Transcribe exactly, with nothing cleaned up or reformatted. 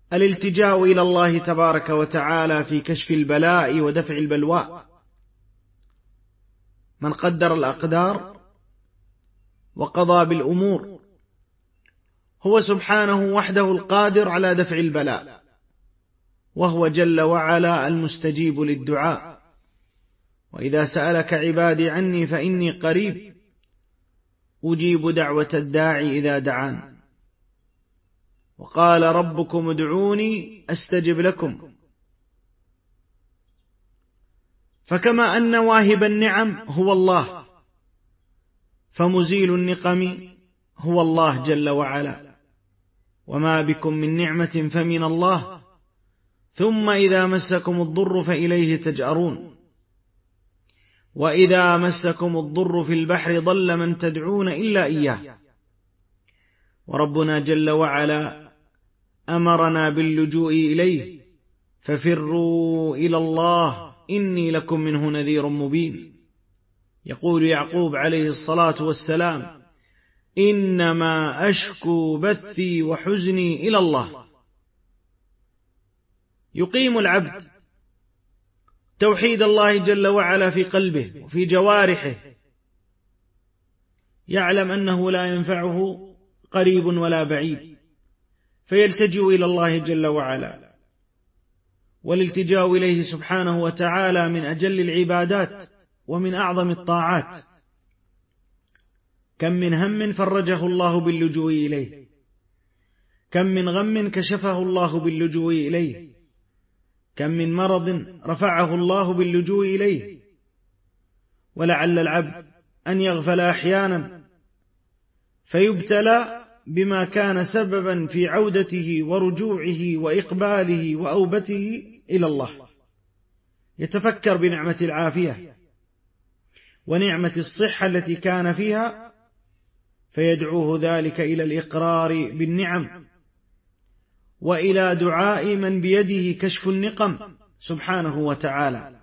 الالتجاء إلى الله تبارك وتعالى في كشف البلاء ودفع البلواء. من قدر الأقدار وقضى بالأمور هو سبحانه وحده القادر على دفع البلاء، وهو جل وعلا المستجيب للدعاء. وإذا سألك عبادي عني فإني قريب أجيب دعوة الداعي إذا دعان. وقال ربكم ادعوني أستجب لكم. فكما أن واهب النعم هو الله، فمزيل النقم هو الله جل وعلا. وما بكم من نعمة فمن الله، ثم إذا مسكم الضر فإليه تجأرون. وإذا مسكم الضر في البحر ضل من تدعون إلا إياه. وربنا جل وعلا أمرنا باللجوء إليه، ففروا إلى الله إني لكم منه نذير مبين. يقول يعقوب عليه الصلاة والسلام: إنما أشكو بثي وحزني إلى الله. يقيم العبد توحيد الله جل وعلا في قلبه وفي جوارحه، يعلم أنه لا ينفعه قريب ولا بعيد، فيلتجئ إلى الله جل وعلا. والالتجاء إليه سبحانه وتعالى من أجل العبادات ومن أعظم الطاعات. كم من هم فرجه الله باللجوء إليه، كم من غم كشفه الله باللجوء إليه، كم من مرض رفعه الله باللجوء إليه. ولعل العبد أن يغفل أحيانا فيبتلى بما كان سببا في عودته ورجوعه وإقباله وأوبته إلى الله، يتفكر بنعمة العافية ونعمة الصحة التي كان فيها، فيدعوه ذلك إلى الإقرار بالنعم وإلى دعاء من بيده كشف النقم سبحانه وتعالى.